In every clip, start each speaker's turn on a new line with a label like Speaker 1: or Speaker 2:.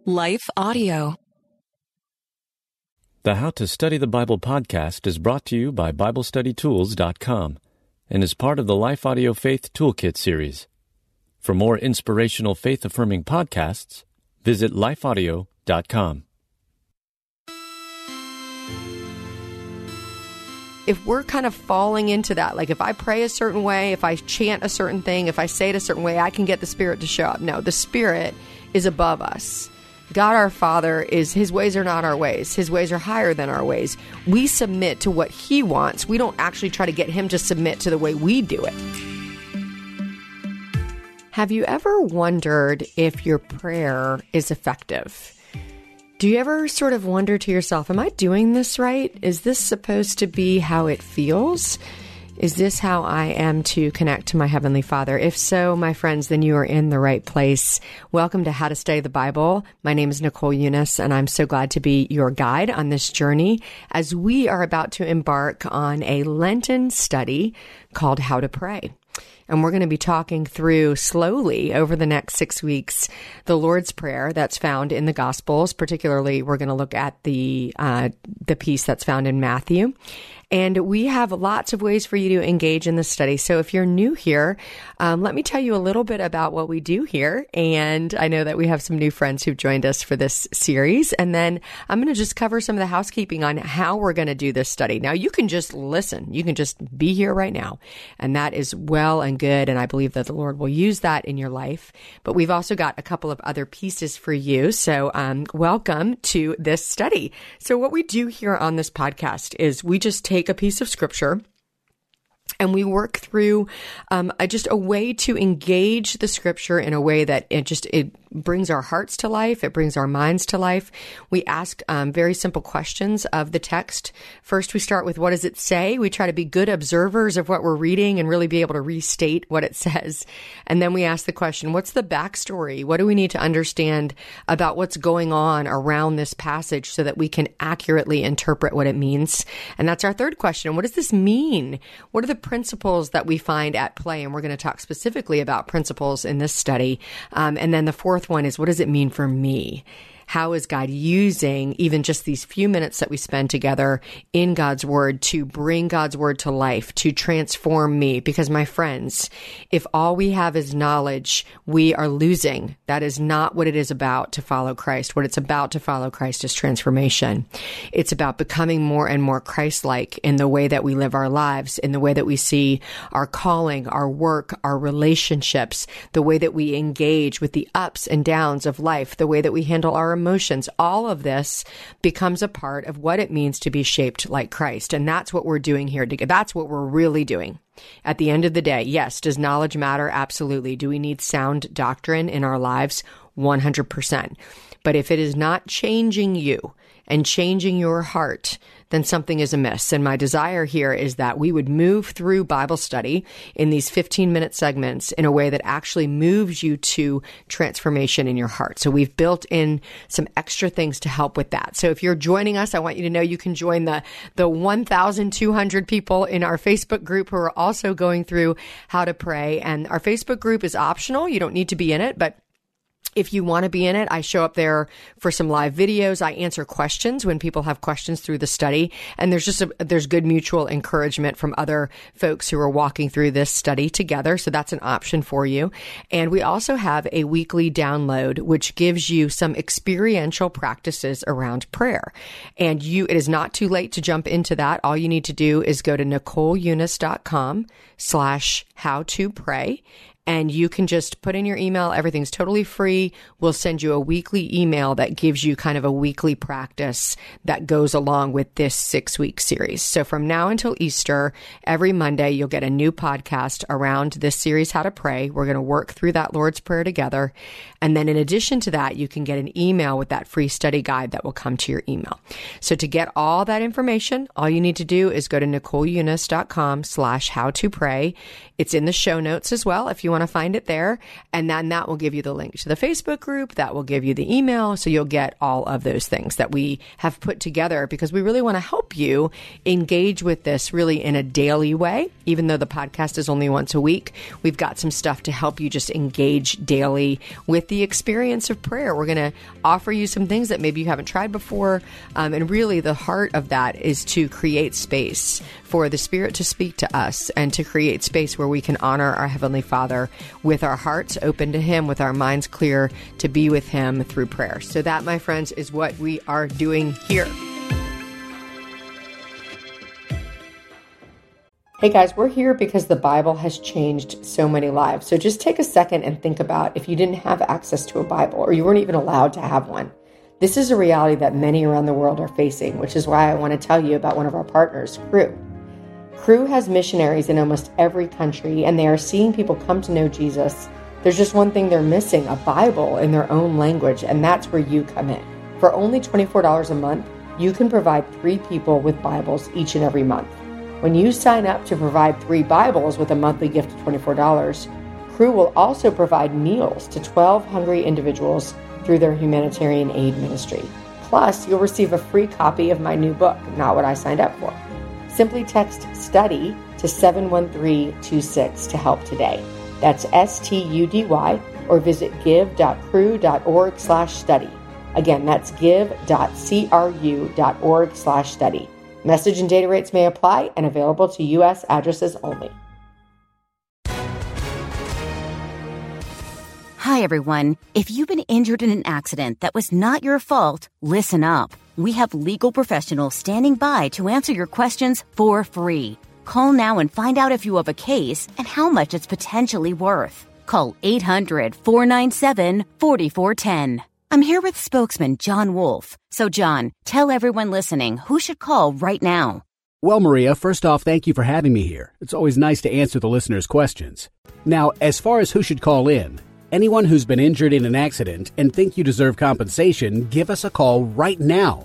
Speaker 1: Life Audio.
Speaker 2: The How to Study the Bible podcast is brought to you by BibleStudyTools.com and is part of the Life Audio Faith Toolkit series. For more inspirational faith-affirming podcasts, visit lifeaudio.com.
Speaker 3: If we're kind of falling into that, like if I pray a certain way, if I chant a certain thing, if I say it a certain way, I can get the Spirit to show up. No, the Spirit is above us. God our Father His ways are not our ways. His ways are higher than our ways. We submit to what He wants. We don't actually try to get Him to submit to the way we do it. Have you ever wondered if your prayer is effective? Do you ever sort of wonder to yourself, am I doing this right? Is this supposed to be how it feels? Is this how I am to connect to my Heavenly Father? If so, my friends, then you are in the right place. Welcome to How to Study the Bible. My name is Nicole Eunice, and I'm so glad to be your guide on this journey as we are about to embark on a Lenten study called How to Pray. And we're going to be talking through slowly over the next 6 weeks the Lord's Prayer that's found in the Gospels. Particularly, we're going to look at the piece that's found in Matthew. And we have lots of ways for you to engage in this study. So if you're new here, let me tell you a little bit about what we do here. And I know that we have some new friends who've joined us for this series. And then I'm going to just cover some of the housekeeping on how we're going to do this study. Now, you can just listen. You can just be here right now. And that is well and good. And I believe that the Lord will use that in your life. But we've also got a couple of other pieces for you. So welcome to this study. So what we do here on this podcast is we just take a piece of scripture and we work through just a way to engage the scripture in a way that it brings our hearts to life. It brings our minds to life. We ask very simple questions of the text. First, we start with, what does it say? We try to be good observers of what we're reading and really be able to restate what it says. And then we ask the question, what's the backstory? What do we need to understand about what's going on around this passage so that we can accurately interpret what it means? And that's our third question. What does this mean? What are the principles that we find at play? And we're going to talk specifically about principles in this study. And then the fourth one is, what does it mean for me? How is God using even just these few minutes that we spend together in God's Word to bring God's Word to life, to transform me? Because my friends, if all we have is knowledge, we are losing. That is not what it is about to follow Christ. What it's about to follow Christ is transformation. It's about becoming more and more Christ-like in the way that we live our lives, in the way that we see our calling, our work, our relationships, the way that we engage with the ups and downs of life, the way that we handle our emotions. All of this becomes a part of what it means to be shaped like Christ. And that's what we're doing here together. That's what we're really doing. At the end of the day, yes, does knowledge matter? Absolutely. Do we need sound doctrine in our lives? 100%. But if it is not changing you and changing your heart, then something is amiss. And my desire here is that we would move through Bible study in these 15-minute segments in a way that actually moves you to transformation in your heart. So we've built in some extra things to help with that. So if you're joining us, I want you to know you can join the 1,200 people in our Facebook group who are also going through How to Pray. And our Facebook group is optional. You don't need to be in it, but if you want to be in it, I show up there for some live videos. I answer questions when people have questions through the study. And there's good mutual encouragement from other folks who are walking through this study together. So that's an option for you. And we also have a weekly download, which gives you some experiential practices around prayer. And it is not too late to jump into that. All you need to do is go to NicoleEunice.com/howtopray. And you can just put in your email. Everything's totally free. We'll send you a weekly email that gives you kind of a weekly practice that goes along with this 6-week series. So from now until Easter, every Monday, you'll get a new podcast around this series, How to Pray. We're going to work through that Lord's Prayer together. And then in addition to that, you can get an email with that free study guide that will come to your email. So to get all that information, all you need to do is go to NicoleEunice.com/howtopray. It's in the show notes as well if you you want to find it there. And then that will give you the link to the Facebook group. That will give you the email. So you'll get all of those things that we have put together because we really want to help you engage with this really in a daily way. Even though the podcast is only once a week, we've got some stuff to help you just engage daily with the experience of prayer. We're going to offer you some things that maybe you haven't tried before. And really the heart of that is to create space for the Spirit to speak to us and to create space where we can honor our Heavenly Father with our hearts open to Him, with our minds clear to be with Him through prayer. So that, my friends, is what we are doing here. Hey guys, we're here because the Bible has changed so many lives. So just take a second and think about if you didn't have access to a Bible or you weren't even allowed to have one. This is a reality that many around the world are facing, which is why I want to tell you about one of our partners, Cru. Cru has missionaries in almost every country, and they are seeing people come to know Jesus. There's just one thing they're missing, a Bible in their own language, and that's where you come in. For only $24 a month, you can provide 3 people with Bibles each and every month. When you sign up to provide 3 Bibles with a monthly gift of $24, Cru will also provide meals to 12 hungry individuals through their humanitarian aid ministry. Plus, you'll receive a free copy of my new book, Not What I Signed Up For. Simply text STUDY to 71326 to help today. That's STUDY, or visit give.cru.org/study. Again, that's give.cru.org/study. Message and data rates may apply and available to U.S. addresses only.
Speaker 1: Hi, everyone. If you've been injured in an accident that was not your fault, listen up. We have legal professionals standing by to answer your questions for free. Call now and find out if you have a case and how much it's potentially worth. Call 800-497-4410. I'm here with spokesman John Wolf. So, John, tell everyone listening who should call right now.
Speaker 4: Well, Maria, first off, thank you for having me here. It's always nice to answer the listeners' questions. Now, as far as who should call in, anyone who's been injured in an accident and think you deserve compensation, give us a call right now.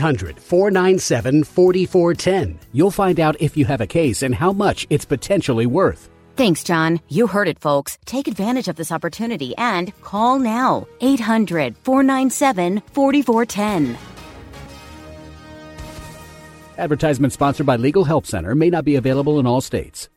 Speaker 4: 800-497-4410. You'll find out if you have a case and how much it's potentially worth.
Speaker 1: Thanks, John. You heard it, folks. Take advantage of this opportunity and call now. 800-497-4410.
Speaker 4: Advertisement sponsored by Legal Help Center. May not be available in all states.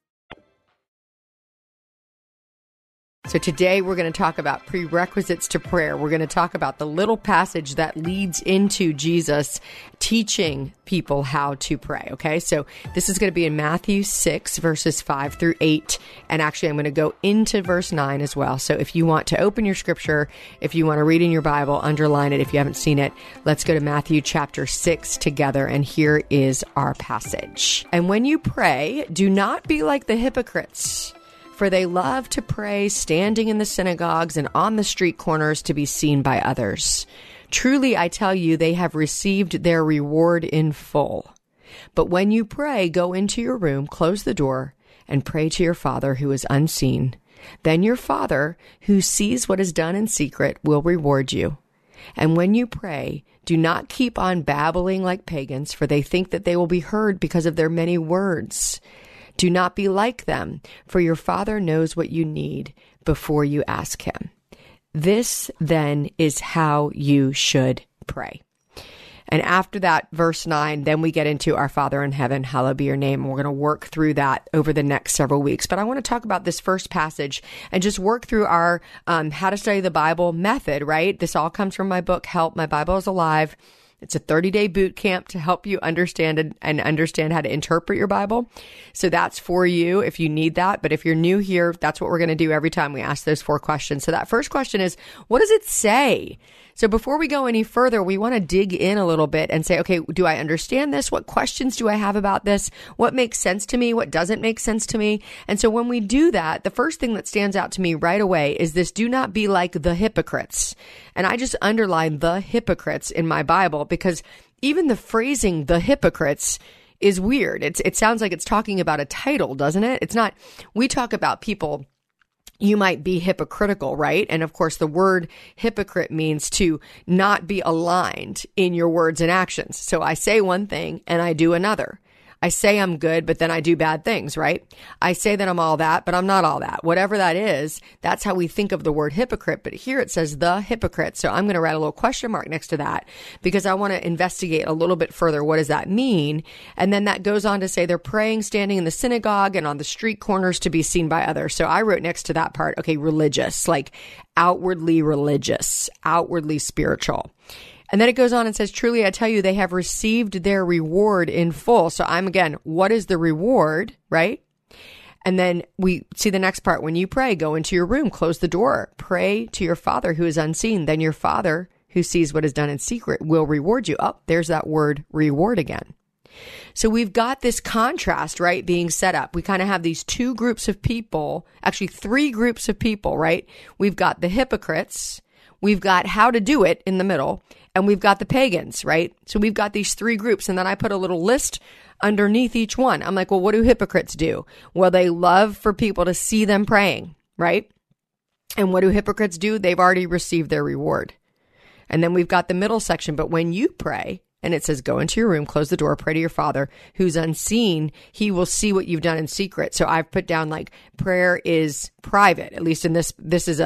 Speaker 3: So today we're going to talk about prerequisites to prayer. We're going to talk about the little passage that leads into Jesus teaching people how to pray, okay? So this is going to be in Matthew 6, verses 5 through 8. And actually, I'm going to go into verse 9 as well. So if you want to open your scripture, if you want to read in your Bible, underline it if you haven't seen it, let's go to Matthew chapter 6 together. And here is our passage. And when you pray, do not be like the hypocrites, for they love to pray standing in the synagogues and on the street corners to be seen by others. Truly, I tell you, they have received their reward in full. But when you pray, go into your room, close the door, and pray to your Father who is unseen. Then your Father, who sees what is done in secret, will reward you. And when you pray, do not keep on babbling like pagans, for they think that they will be heard because of their many words. Do not be like them, for your Father knows what you need before you ask Him. This, then, is how you should pray. And after that, verse 9, then we get into our Father in heaven, hallowed be your name. And we're going to work through that over the next several weeks. But I want to talk about this first passage and just work through our how to study the Bible method, right? This all comes from my book, Help, My Bible is Alive. It's a 30-day boot camp to help you understand and understand how to interpret your Bible. So that's for you if you need that. But if you're new here, that's what we're going to do every time we ask those 4 questions. So that first question is, what does it say? So before we go any further, we want to dig in a little bit and say, okay, do I understand this? What questions do I have about this? What makes sense to me? What doesn't make sense to me? And so when we do that, the first thing that stands out to me right away is this: do not be like the hypocrites. And I just underline the hypocrites in my Bible because even the phrasing the hypocrites is weird. It sounds like it's talking about a title, doesn't it? It's not. We talk about people. You might be hypocritical, right? And of course, the word hypocrite means to not be aligned in your words and actions. So I say one thing and I do another. I say I'm good, but then I do bad things, right? I say that I'm all that, but I'm not all that. Whatever that is, that's how we think of the word hypocrite. But here it says the hypocrite. So I'm going to write a little question mark next to that because I want to investigate a little bit further. What does that mean? And then that goes on to say they're praying, standing in the synagogue and on the street corners to be seen by others. So I wrote next to that part, okay, religious, like outwardly religious, outwardly spiritual. And then it goes on and says, truly, I tell you, they have received their reward in full. So I'm again, what is the reward, right? And then we see the next part. When you pray, go into your room, close the door, pray to your Father who is unseen. Then your Father who sees what is done in secret will reward you. Oh, there's that word reward again. So we've got this contrast, right, being set up. We kind of have these two groups of people, actually three groups of people, right? We've got the hypocrites, we've got how to do it in the middle, and we've got the pagans, right? So we've got these three groups, and then I put a little list underneath each one. I'm like, well, what do hypocrites do? Well, they love for people to see them praying, right? And what do hypocrites do? They've already received their reward. And then we've got the middle section, but when you pray, and it says, go into your room, close the door, pray to your Father who's unseen. He will see what you've done in secret. So I've put down like prayer is private, at least in this is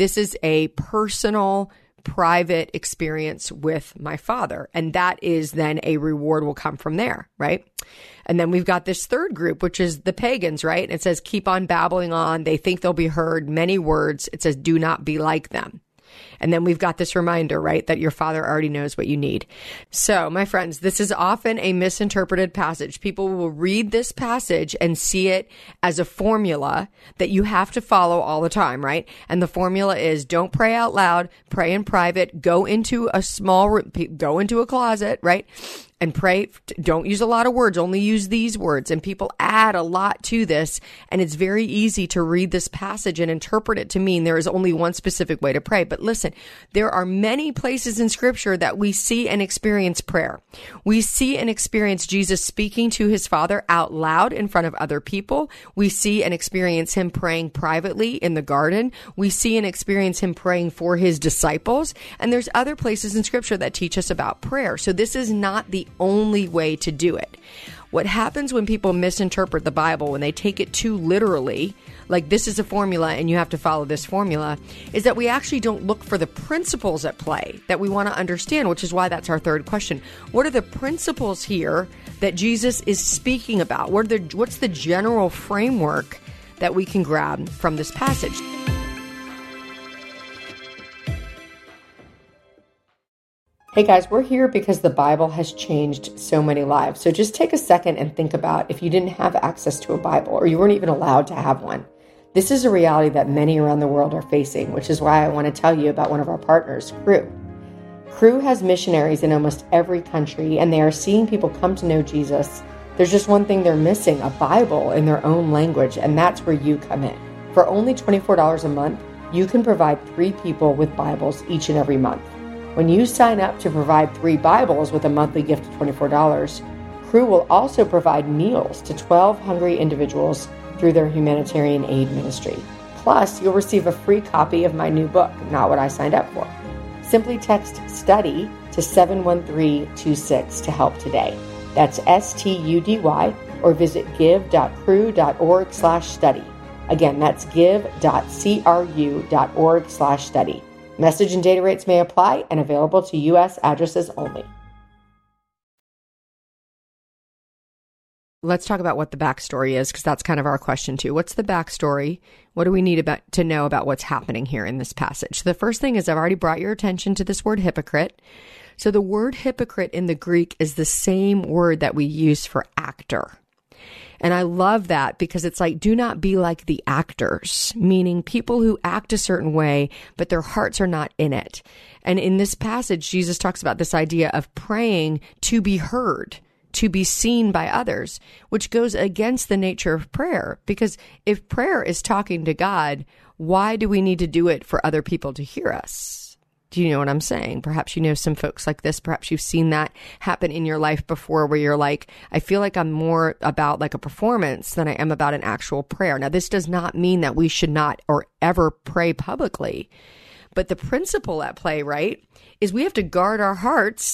Speaker 3: a personal, private experience with my Father. And that is then a reward will come from there, right? And then we've got this third group, which is the pagans, right? And it says, keep on babbling on. They think they'll be heard. Many words. It says, do not be like them. And then we've got this reminder, right, that your Father already knows what you need. So, my friends, this is often a misinterpreted passage. People will read this passage and see it as a formula that you have to follow all the time, right? And the formula is don't pray out loud, pray in private, go into a small room, go into a closet, right? And pray, don't use a lot of words, only use these words. And people add a lot to this. And it's very easy to read this passage and interpret it to mean there is only one specific way to pray. But listen, there are many places in Scripture that we see and experience prayer. We see and experience Jesus speaking to his Father out loud in front of other people. We see and experience him praying privately in the garden. We see and experience him praying for his disciples. And there's other places in Scripture that teach us about prayer. So this is not the only way to do it. What happens when people misinterpret the Bible, when they take it too literally, like this is a formula and you have to follow this formula, is that we actually don't look for the principles at play that we want to understand, which is why that's our third question. What are the principles here that Jesus is speaking about? What's the general framework that we can grab from this passage? Hey guys, we're here because the Bible has changed so many lives. So just take a second and think about if you didn't have access to a Bible or you weren't even allowed to have one. This is a reality that many around the world are facing, which is why I want to tell you about one of our partners, Cru. Cru has missionaries in almost every country, and they are seeing people come to know Jesus. There's just one thing they're missing, a Bible in their own language, and that's where you come in. For only $24 a month, you can provide 3 people with Bibles each and every month. When you sign up to provide 3 Bibles with a monthly gift of $24, Cru will also provide meals to 12 hungry individuals through their humanitarian aid ministry. Plus, you'll receive a free copy of my new book, Not What I Signed Up For. Simply text STUDY to 71326 to help today. That's STUDY, or visit give.cru.org/study. Again, that's give.cru.org/study. Message and data rates may apply and available to U.S. addresses only. Let's talk about what the backstory is, because that's kind of our question too. What's the backstory? What do we need to know about what's happening here in this passage? The first thing is I've already brought your attention to this word hypocrite. So the word hypocrite in the Greek is the same word that we use for actor. And I love that because it's like, do not be like the actors, meaning people who act a certain way, but their hearts are not in it. And in this passage, Jesus talks about this idea of praying to be heard, to be seen by others, which goes against the nature of prayer. Because if prayer is talking to God, why do we need to do it for other people to hear us? Do you know what I'm saying? Perhaps you know some folks like this. Perhaps you've seen that happen in your life before where you're like, I feel like I'm more about like a performance than I am about an actual prayer. Now, this does not mean that we should not or ever pray publicly. But the principle at play, right, is we have to guard our hearts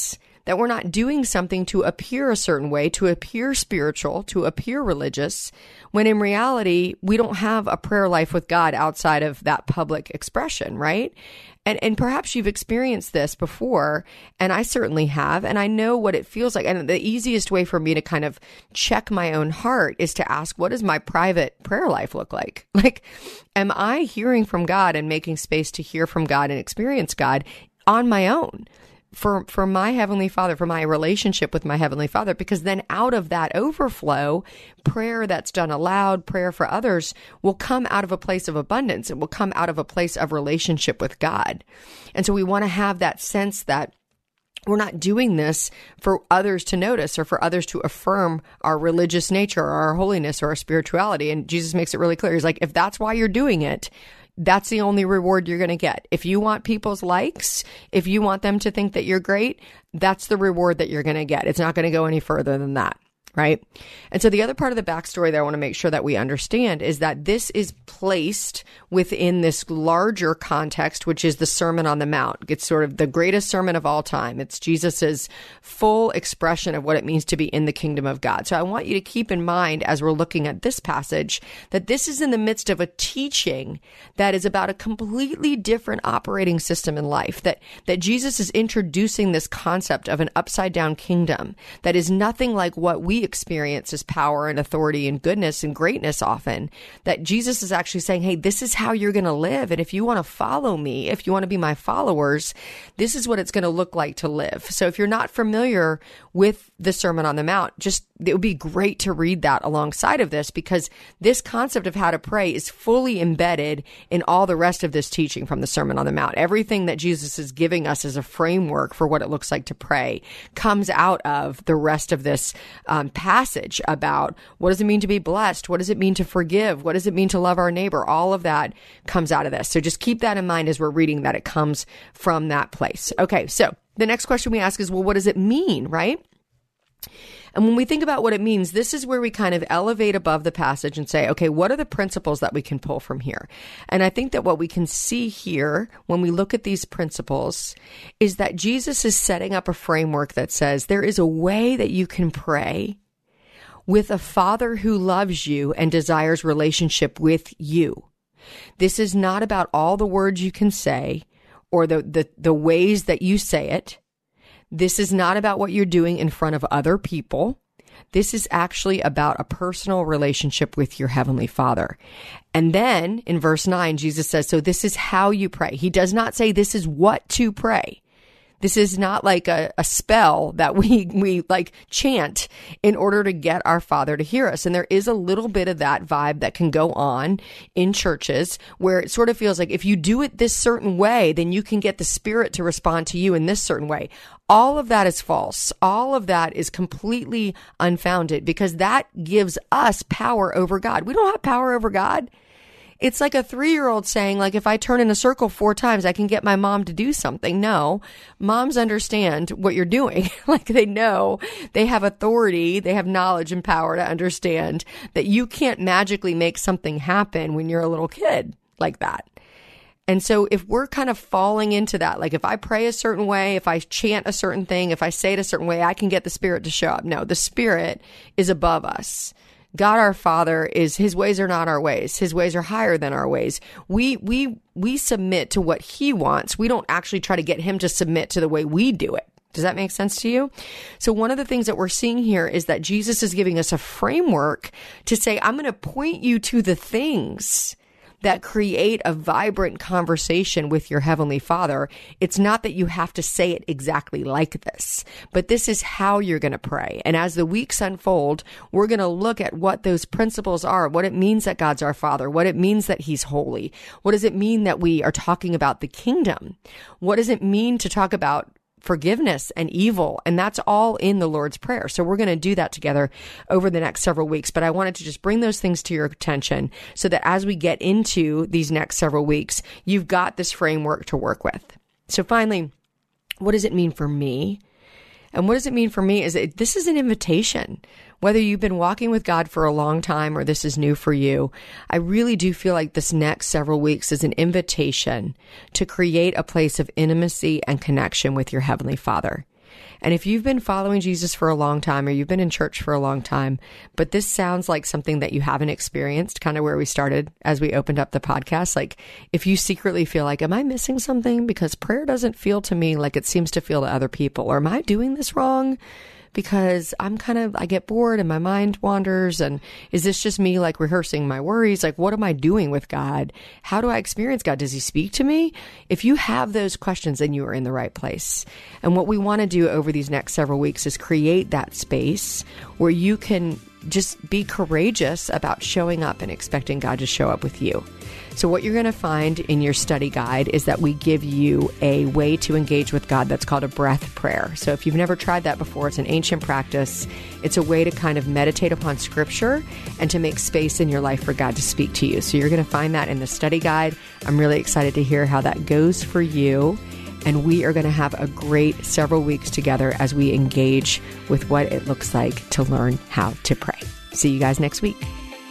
Speaker 3: that we're not doing something to appear a certain way, to appear spiritual, to appear religious, when in reality, we don't have a prayer life with God outside of that public expression, right? And perhaps you've experienced this before, and I certainly have, and I know what it feels like. And the easiest way for me to kind of check my own heart is to ask, what does my private prayer life look like? Like, am I hearing from God and making space to hear from God and experience God on my own? For my Heavenly Father, for my relationship with my Heavenly Father, because then out of that overflow, prayer that's done aloud, prayer for others will come out of a place of abundance. It will come out of a place of relationship with God. And so we want to have that sense that we're not doing this for others to notice or for others to affirm our religious nature or our holiness or our spirituality. And Jesus makes it really clear. He's like, if that's why you're doing it, that's the only reward you're going to get. If you want people's likes, if you want them to think that you're great, that's the reward that you're going to get. It's not going to go any further than that, right? And so the other part of the backstory that I want to make sure that we understand is that this is placed within this larger context, which is the Sermon on the Mount. It's sort of the greatest sermon of all time. It's Jesus's full expression of what it means to be in the kingdom of God. So I want you to keep in mind as we're looking at this passage that this is in the midst of a teaching that is about a completely different operating system in life, that Jesus is introducing this concept of an upside down kingdom that is nothing like what we experience as power and authority and goodness and greatness often, that Jesus is actually saying, hey, this is how you're going to live. And if you want to follow me, if you want to be my followers, this is what it's going to look like to live. So if you're not familiar with the Sermon on the Mount, it would be great to read that alongside of this, because this concept of how to pray is fully embedded in all the rest of this teaching from the Sermon on the Mount. Everything that Jesus is giving us as a framework for what it looks like to pray comes out of the rest of this passage about what does it mean to be blessed? What does it mean to forgive? What does it mean to love our neighbor? All of that comes out of this. So just keep that in mind as we're reading that it comes from that place. Okay, so the next question we ask is, well, what does it mean, right? And when we think about what it means, this is where we kind of elevate above the passage and say, okay, what are the principles that we can pull from here? And I think that what we can see here when we look at these principles is that Jesus is setting up a framework that says there is a way that you can pray with a Father who loves you and desires relationship with you. This is not about all the words you can say or the ways that you say it. This is not about what you're doing in front of other people. This is actually about a personal relationship with your Heavenly Father. And then in verse 9, Jesus says, so this is how you pray. He does not say this is what to pray. This is not like a spell that we like chant in order to get our Father to hear us. And there is a little bit of that vibe that can go on in churches where it sort of feels like if you do it this certain way, then you can get the Spirit to respond to you in this certain way. All of that is false. All of that is completely unfounded because that gives us power over God. We don't have power over God. It's like a 3-year-old saying, like, if I turn in a circle 4 times, I can get my mom to do something. No, moms understand what you're doing. Like, they know, they have authority, they have knowledge and power to understand that you can't magically make something happen when you're a little kid like that. And so if we're kind of falling into that, like if I pray a certain way, if I chant a certain thing, if I say it a certain way, I can get the Spirit to show up. No, the Spirit is above us. God our Father his ways are not our ways. His ways are higher than our ways. We submit to what he wants. We don't actually try to get him to submit to the way we do it. Does that make sense to you? So one of the things that we're seeing here is that Jesus is giving us a framework to say, I'm going to point you to the things that create a vibrant conversation with your Heavenly Father. It's not that you have to say it exactly like this, but this is how you're going to pray. And as the weeks unfold, we're going to look at what those principles are, what it means that God's our Father, what it means that he's holy. What does it mean that we are talking about the kingdom? What does it mean to talk about forgiveness and evil? And that's all in the Lord's Prayer. So we're going to do that together over the next several weeks. But I wanted to just bring those things to your attention so that as we get into these next several weeks, you've got this framework to work with. So finally, what does it mean for me? And what does it mean for me is that this is an invitation. Whether you've been walking with God for a long time or this is new for you, I really do feel like this next several weeks is an invitation to create a place of intimacy and connection with your Heavenly Father. And if you've been following Jesus for a long time, or you've been in church for a long time, but this sounds like something that you haven't experienced, kind of where we started as we opened up the podcast, like if you secretly feel like, am I missing something? Because prayer doesn't feel to me like it seems to feel to other people. Or am I doing this wrong? Because I get bored and my mind wanders. And is this just me like rehearsing my worries? Like, what am I doing with God? How do I experience God? Does he speak to me? If you have those questions, then you are in the right place. And what we want to do over these next several weeks is create that space where you can just be courageous about showing up and expecting God to show up with you. So what you're going to find in your study guide is that we give you a way to engage with God that's called a breath prayer. So if you've never tried that before, it's an ancient practice. It's a way to kind of meditate upon Scripture and to make space in your life for God to speak to you. So you're going to find that in the study guide. I'm really excited to hear how that goes for you. And we are going to have a great several weeks together as we engage with what it looks like to learn how to pray. See you guys next week.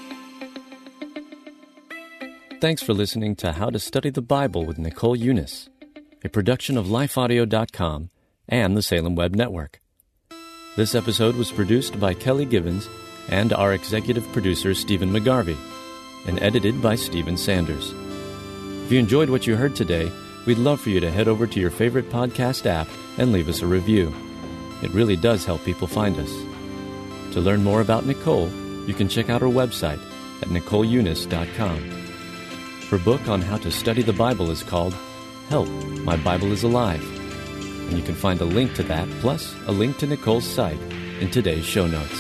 Speaker 2: Thanks for listening to How to Study the Bible with Nicole Unice, a production of lifeaudio.com and the Salem Web Network. This episode was produced by Kelly Gibbons and our executive producer, Stephen McGarvey, and edited by Stephen Sanders. If you enjoyed what you heard today, we'd love for you to head over to your favorite podcast app and leave us a review. It really does help people find us. To learn more about Nicole, you can check out her website at NicoleUnice.com. Her book on how to study the Bible is called Help, My Bible is Alive. And you can find a link to that, plus a link to Nicole's site, in today's show notes.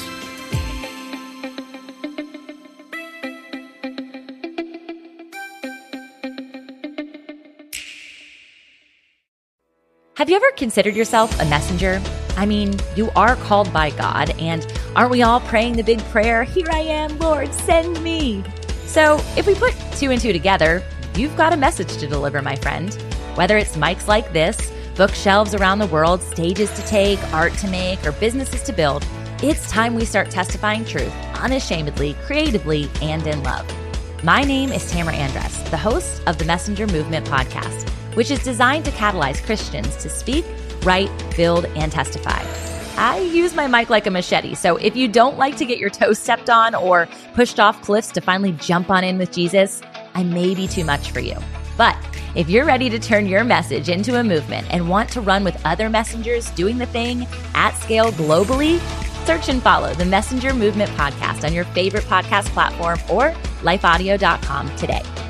Speaker 5: Have you ever considered yourself a messenger? I mean, you are called by God, and aren't we all praying the big prayer, "Here I am, Lord, send me"? So if we put two and two together, you've got a message to deliver, my friend. Whether it's mics like this, bookshelves around the world, stages to take, art to make, or businesses to build, it's time we start testifying truth unashamedly, creatively, and in love. My name is Tamara Andress, the host of the Messenger Movement podcast, which is designed to catalyze Christians to speak, write, build, and testify. I use my mic like a machete, so if you don't like to get your toes stepped on or pushed off cliffs to finally jump on in with Jesus, I may be too much for you. But if you're ready to turn your message into a movement and want to run with other messengers doing the thing at scale globally, search and follow the Messenger Movement podcast on your favorite podcast platform or lifeaudio.com today.